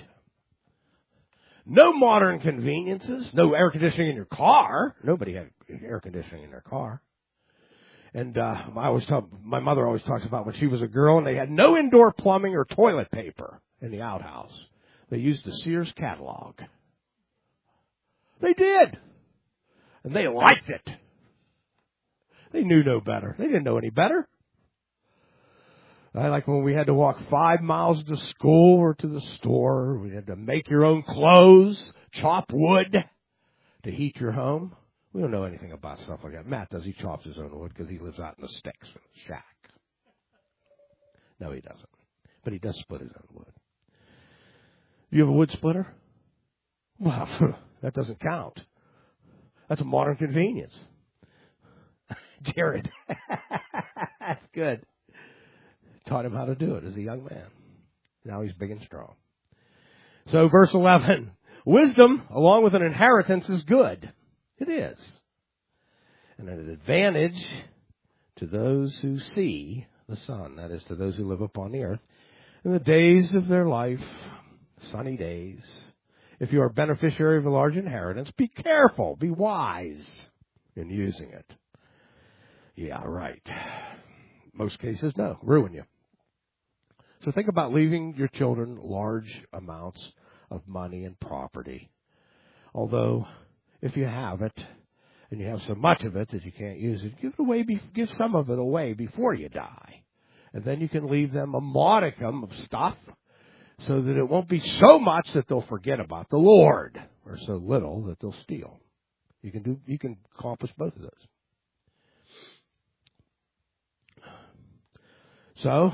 No modern conveniences, no air conditioning in your car. Nobody had air conditioning in their car. And uh, I always talk, my mother always talks about when she was a girl and they had no indoor plumbing or toilet paper in the outhouse. They used the Sears catalog. They did. And they liked it. They knew no better. They didn't know any better. I like when we had to walk five miles to school or to the store. We had to make your own clothes, chop wood to heat your home. We don't know anything about stuff like that. Matt does. He chops his own wood because he lives out in the sticks in the shack. No, he doesn't. But he does split his own wood. Do you have a wood splitter? Well, that doesn't count. That's a modern convenience. Jared. That's good. Taught him how to do it as a young man. Now he's big and strong. So verse eleven. Wisdom, along with an inheritance, is good. It is. And an advantage to those who see the sun, that is, to those who live upon the earth, in the days of their life, sunny days. If you are a beneficiary of a large inheritance, be careful, be wise in using it. Yeah, right. Most cases, no, ruin you. So think about leaving your children large amounts of money and property. Although, if you have it, and you have so much of it that you can't use it, give it away, give some of it away before you die. And then you can leave them a modicum of stuff so that it won't be so much that they'll forget about the Lord, or so little that they'll steal. You can do, you can accomplish both of those. So,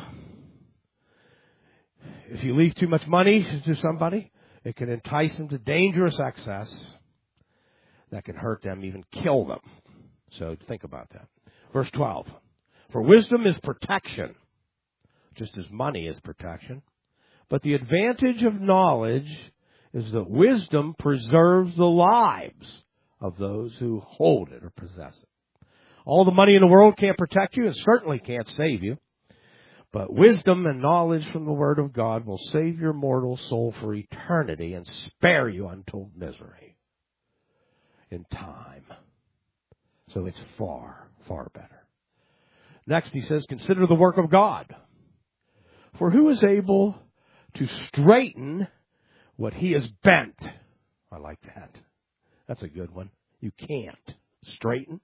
if you leave too much money to somebody, it can entice them to dangerous excess that can hurt them, even kill them. So think about that. Verse twelve. For wisdom is protection, just as money is protection. But the advantage of knowledge is that wisdom preserves the lives of those who hold it or possess it. All the money in the world can't protect you and certainly can't save you. But wisdom and knowledge from the Word of God will save your mortal soul for eternity and spare you untold misery in time. So it's far, far better. Next, he says, consider the work of God. For who is able to straighten what he has bent? I like that. That's a good one. You can't straighten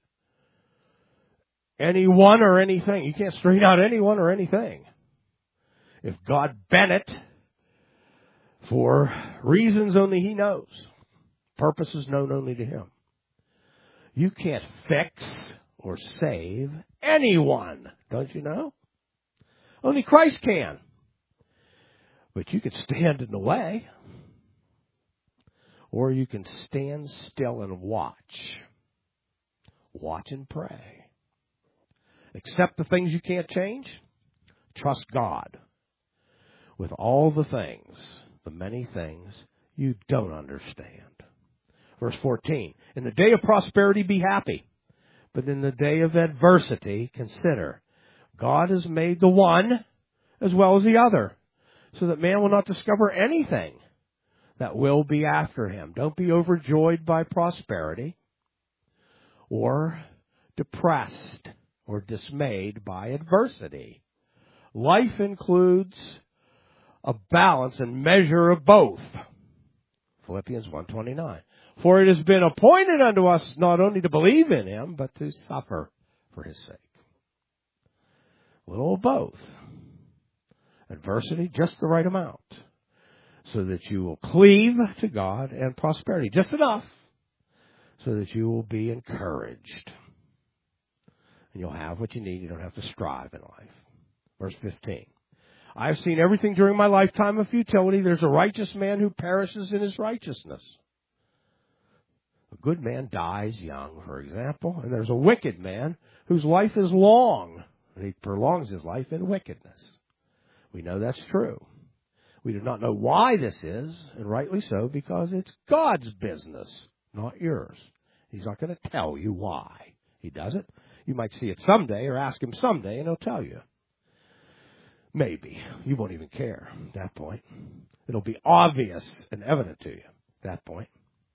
anyone or anything. You can't straighten out anyone or anything. If God bent it for reasons only he knows, purposes known only to him, you can't fix or save anyone. Don't you know? Only Christ can. But you can stand in the way, or you can stand still and watch. Watch and pray. Accept the things you can't change. Trust God with all the things, the many things you don't understand. Verse fourteen, in the day of prosperity be happy, but in the day of adversity consider, God has made the one as well as the other, so that man will not discover anything that will be after him. Don't be overjoyed by prosperity or depressed or dismayed by adversity. Life includes a balance and measure of both. Philippians one twenty-nine. For it has been appointed unto us not only to believe in him, but to suffer for his sake. A little of both. Adversity, just the right amount, so that you will cleave to God, and prosperity, just enough, so that you will be encouraged. And you'll have what you need. You don't have to strive in life. Verse fifteen. I have seen everything during my lifetime of futility. There's a righteous man who perishes in his righteousness. A good man dies young, for example, and there's a wicked man whose life is long, and he prolongs his life in wickedness. We know that's true. We do not know why this is, and rightly so, because it's God's business, not yours. He's not going to tell you why He does it. You might see it someday or ask Him someday, and He'll tell you. Maybe. You won't even care at that point. It'll be obvious and evident to you at that point.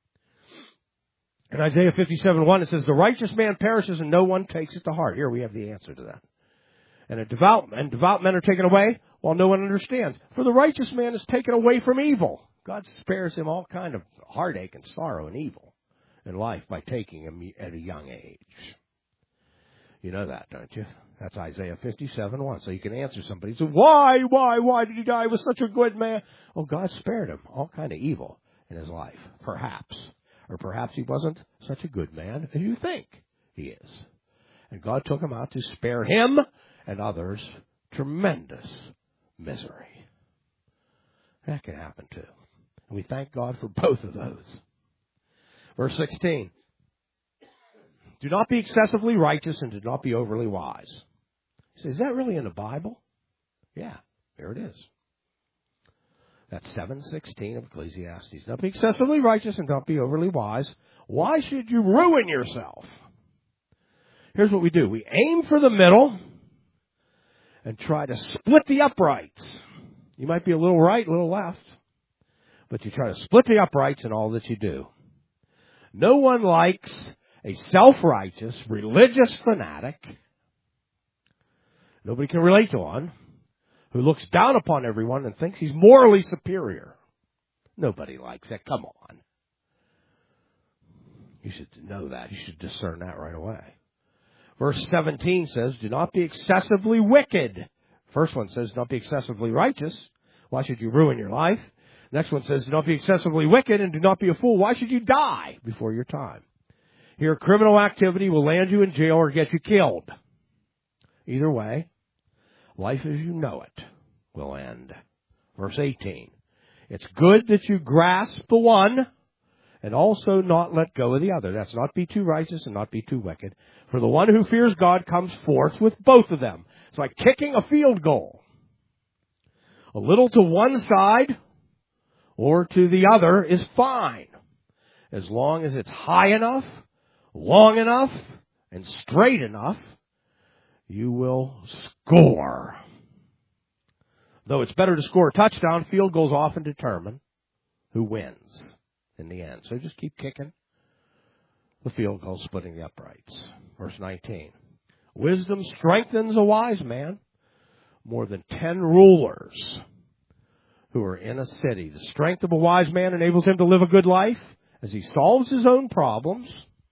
In Isaiah fifty-seven one, it says, the righteous man perishes and no one takes it to heart. Here we have the answer to that. And a devout, and devout men are taken away while no one understands. For the righteous man is taken away from evil. God spares him all kind of heartache and sorrow and evil in life by taking him at a young age. You know that, don't you? That's Isaiah fifty-seven one. So you can answer somebody. So why, why, why did he die? He was such a good man. Oh, God spared him all kind of evil in his life, perhaps. Or perhaps he wasn't such a good man as you think he is. And God took him out to spare him and others tremendous misery. That can happen too. And we thank God for both of those. Verse sixteen. Do not be excessively righteous and do not be overly wise. You say, is that really in the Bible? Yeah, there it is. That's seven sixteen of Ecclesiastes. Do not be excessively righteous and don't be overly wise. Why should you ruin yourself? Here's what we do. We aim for the middle and try to split the uprights. You might be a little right, a little left, but you try to split the uprights in all that you do. No one likes a self-righteous, religious fanatic. Nobody can relate to one who looks down upon everyone and thinks he's morally superior. Nobody likes that. Come on. You should know that. You should discern that right away. Verse seventeen says, do not be excessively wicked. First one says, do not be excessively righteous. Why should you ruin your life? Next one says, do not be excessively wicked and do not be a fool. Why should you die before your time? Here, criminal activity will land you in jail or get you killed. Either way, life as you know it will end. Verse eighteen. It's good that you grasp the one and also not let go of the other. That's not be too righteous and not be too wicked. For the one who fears God comes forth with both of them. It's like kicking a field goal. A little to one side or to the other is fine, as long as it's high enough, long enough, and straight enough, you will score. Though it's better to score a touchdown, field goals often determine who wins in the end. So just keep kicking the field goal, splitting the uprights. Verse nineteen. Wisdom strengthens a wise man more than ten rulers who are in a city. The strength of a wise man enables him to live a good life as he solves his own problems.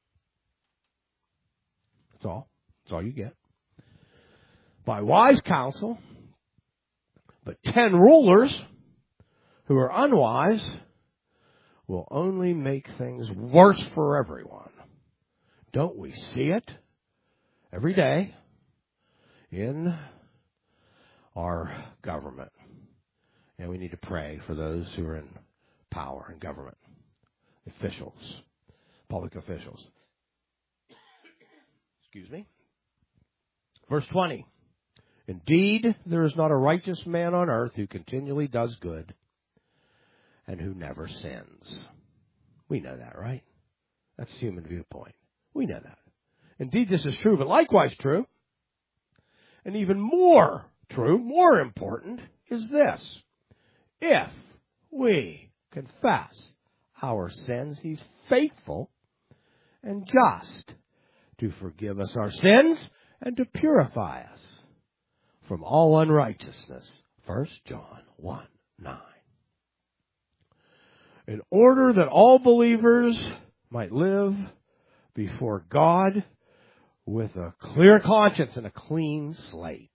That's all. That's all you get. By wise counsel. But ten rulers who are unwise will only make things worse for everyone. Don't we see it every day in our government? And we need to pray for those who are in power in government, officials, public officials. Excuse me. Verse twenty. Indeed, there is not a righteous man on earth who continually does good and who never sins. We know that, right? That's human viewpoint. We know that. Indeed, this is true, but likewise true, and even more true, more important, is this. If we confess our sins, He's faithful and just to forgive us our sins and to purify us from all unrighteousness. First John one nine. In order that all believers might live before God with a clear conscience and a clean slate.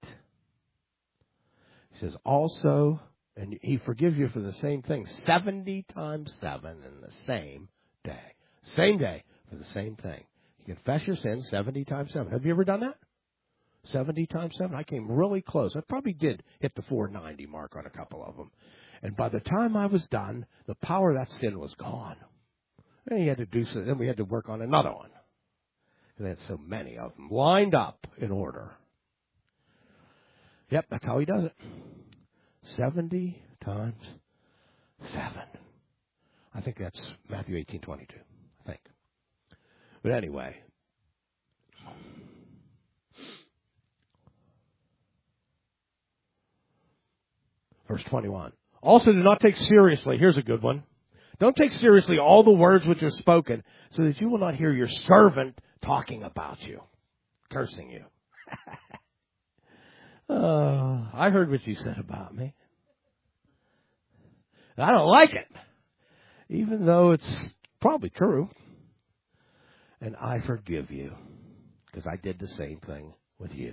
He says also, and He forgives you for the same thing, seventy times seven in the same day. Same day for the same thing. You confess your sins seventy times seven. Have you ever done that? seventy times seven? I came really close. I probably did hit the four ninety mark on a couple of them. And by the time I was done, the power of that sin was gone. And he had to do so. Then we had to work on another one. And they had so many of them lined up in order. Yep, that's how He does it. seventy times seven. I think that's Matthew eighteen twenty-two, I think. But anyway. Verse twenty-one. Also do not take seriously, here's a good one. Don't take seriously all the words which are spoken, so that you will not hear your servant talking about you, cursing you. uh, I heard what you said about me. I don't like it, even though it's probably true. And I forgive you, because I did the same thing with you.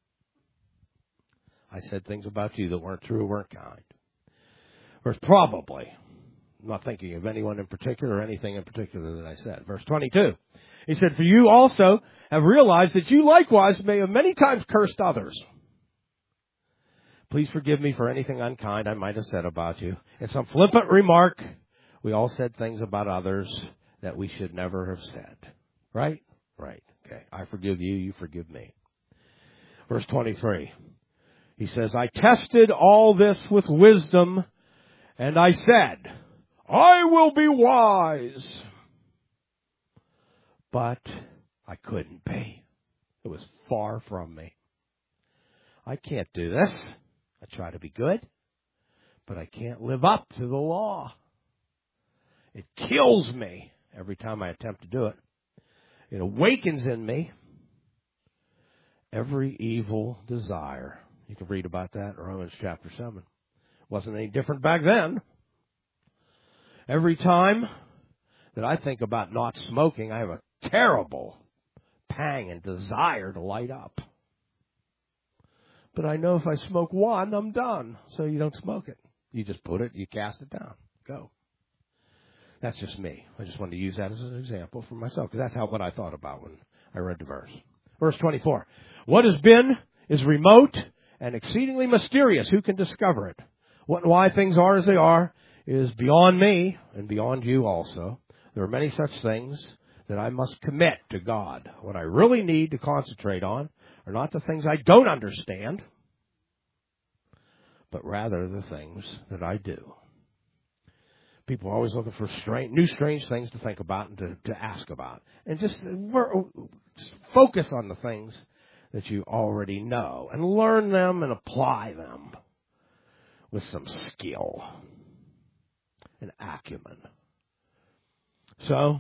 I said things about you that weren't true or weren't kind. Or probably. I'm not thinking of anyone in particular or anything in particular that I said. Verse twenty-two. He said, for you also have realized that you likewise may have many times cursed others. Please forgive me for anything unkind I might have said about you. In some flippant remark, we all said things about others that we should never have said. Right? Right. Okay. I forgive you. You forgive me. Verse twenty-three. He says, I tested all this with wisdom, and I said, I will be wise. But I couldn't be. It was far from me. I can't do this. I try to be good, but I can't live up to the law. It kills me every time I attempt to do it. It awakens in me every evil desire. You can read about that in Romans chapter seven. Wasn't any different back then. Every time that I think about not smoking, I have a terrible pang and desire to light up. But I know if I smoke one, I'm done. So you don't smoke it. You just put it, you cast it down. Go. That's just me. I just wanted to use that as an example for myself, because that's how what I thought about when I read the verse. Verse twenty-four. What has been is remote and exceedingly mysterious. Who can discover it? What and why things are as they are is beyond me and beyond you also. There are many such things that I must commit to God. What I really need to concentrate on are not the things I don't understand, but rather the things that I do. People are always looking for strange, new strange things to think about and to, to ask about. And just, just focus on the things that you already know and learn them and apply them with some skill and acumen. So,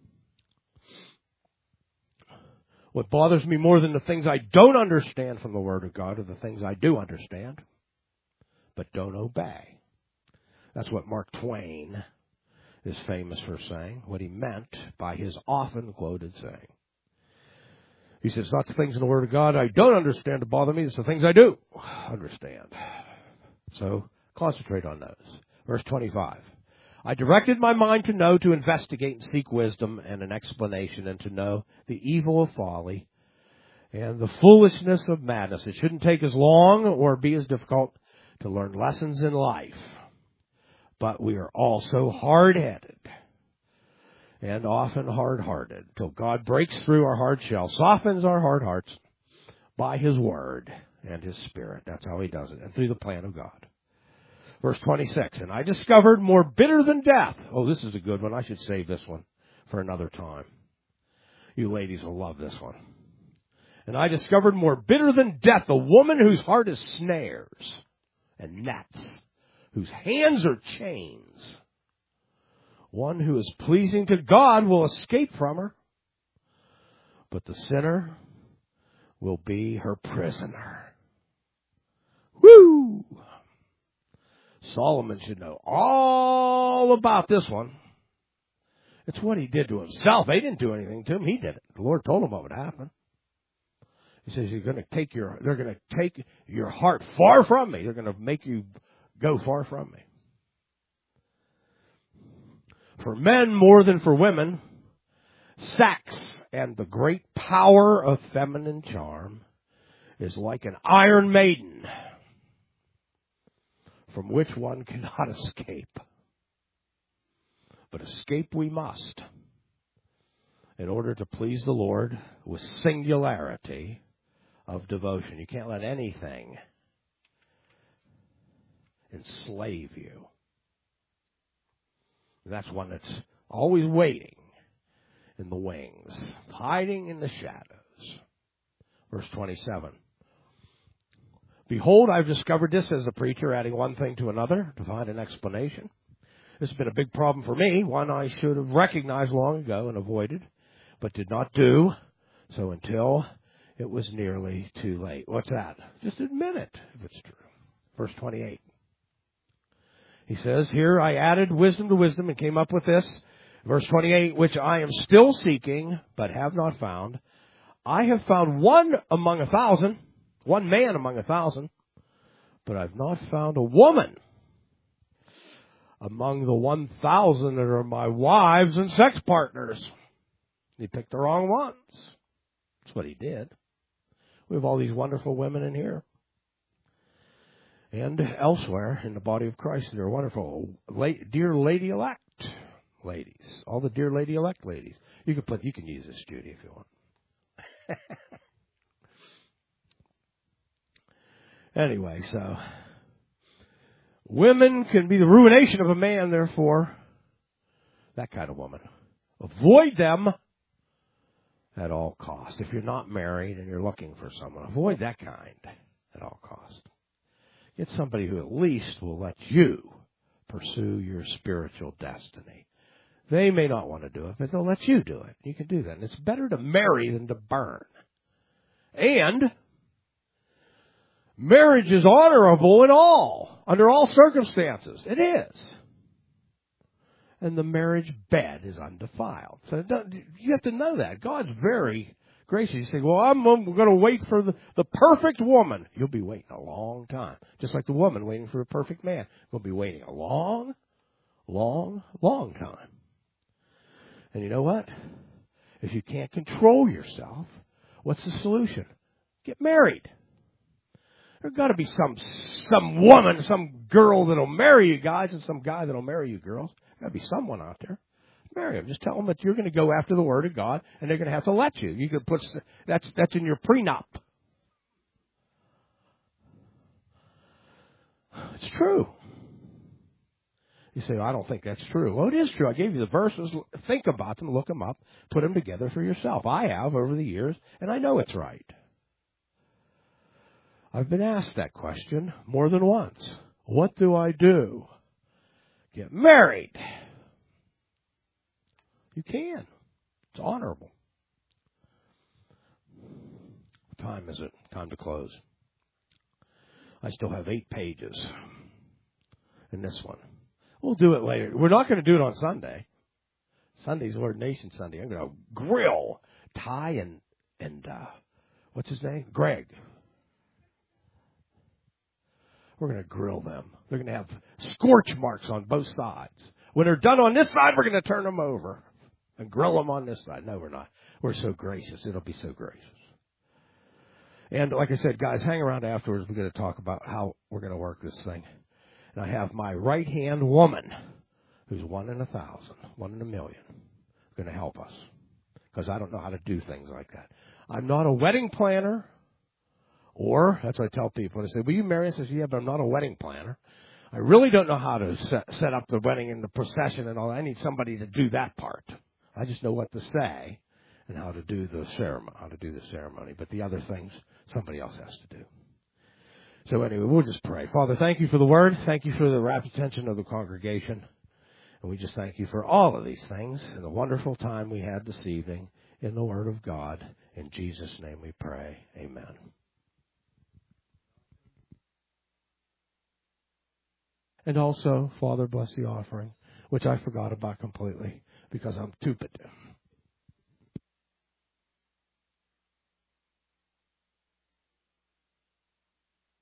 what bothers me more than the things I don't understand from the Word of God are the things I do understand, but don't obey. That's what Mark Twain is famous for saying, what he meant by his often quoted saying. He says, not the things in the Word of God I don't understand to bother me, it's the things I do understand. So, concentrate on those. Verse twenty-five. I directed my mind to know, to investigate and seek wisdom and an explanation, and to know the evil of folly and the foolishness of madness. It shouldn't take as long or be as difficult to learn lessons in life. But we are also hard-headed and often hard-hearted till God breaks through our hard shell, softens our hard hearts by His Word and His Spirit. That's how He does it, and through the plan of God. Verse twenty-six, and I discovered more bitter than death. Oh, this is a good one. I should save this one for another time. You ladies will love this one. And I discovered more bitter than death, a woman whose heart is snares and nets, whose hands are chains. One who is pleasing to God will escape from her, but the sinner will be her prisoner. Woo! Solomon should know all about this one. It's what he did to himself. They didn't do anything to him. He did it. The Lord told him what would happen. He says, "You're going to take your, they're going to take your heart far from me. They're going to make you go far from me." For men more than for women, sex and the great power of feminine charm is like an iron maiden, from which one cannot escape. But escape we must, in order to please the Lord with singularity of devotion. You can't let anything, enslave you. That's one that's always waiting in the wings, hiding in the shadows. Verse twenty-seven. Behold, I've discovered this, as a preacher, adding one thing to another to find an explanation. This has been a big problem for me, one I should have recognized long ago and avoided, but did not do so until it was nearly too late. What's that? Just admit it, if it's true. Verse twenty-eight. He says, here I added wisdom to wisdom and came up with this. Verse twenty-eight, which I am still seeking, but have not found. I have found one among a thousand, one man among a thousand, but I've not found a woman among the one thousand that are my wives and sex partners. He picked the wrong ones. That's what he did. We have all these wonderful women in here. And elsewhere in the body of Christ, they're wonderful. La- dear lady elect ladies. All the dear lady elect ladies. You can put, you can use this, Judy, if you want. Anyway, so women can be the ruination of a man, therefore, that kind of woman. Avoid them at all cost. If you're not married and you're looking for someone, avoid that kind at all cost. Get somebody who at least will let you pursue your spiritual destiny. They may not want to do it, but they'll let you do it. You can do that. And it's better to marry than to burn. And marriage is honorable in all, under all circumstances. It is. And the marriage bed is undefiled. So you have to know that. God's very gracious. You say, well, I'm going to wait for the, the perfect woman. You'll be waiting a long time. Just like the woman waiting for a perfect man. You'll be waiting a long, long, long time. And you know what? If you can't control yourself, what's the solution? Get married. There's got to be some some woman, some girl that'll marry you guys, and some guy that'll marry you girls. Got to be someone out there. Marry them. Just tell them that you're going to go after the Word of God, and they're going to have to let you. You can put that's that's in your prenup. It's true. You say, well, I don't think that's true. Well, it is true. I gave you the verses. Think about them, look them up, put them together for yourself. I have over the years, and I know it's right. I've been asked that question more than once. What do I do? Get married. You can. It's honorable. What time is it? Time to close. I still have eight pages in this one. We'll do it later. We're not going to do it on Sunday. Sunday's Ordination Sunday. I'm going to grill Ty and, and uh, what's his name? Greg. We're going to grill them. They're going to have scorch marks on both sides. When they're done on this side, we're going to turn them over and grill them on this side. No, we're not. We're so gracious. It'll be so gracious. And like I said, guys, hang around afterwards. We're going to talk about how we're going to work this thing. And I have my right-hand woman, who's one in a thousand, one in a million, going to help us. Because I don't know how to do things like that. I'm not a wedding planner. Or, that's what I tell people. They say, will you marry? I say, yeah, but I'm not a wedding planner. I really don't know how to set, set up the wedding and the procession and all that. I need somebody to do that part. I just know what to say and how to do the ceremony, how to do the ceremony. But the other things, somebody else has to do. So anyway, we'll just pray. Father, thank you for the word. Thank you for the rapt attention of the congregation. And we just thank you for all of these things and the wonderful time we had this evening in the Word of God. In Jesus' name we pray. Amen. And also, Father, bless the offering, which I forgot about completely because I'm stupid.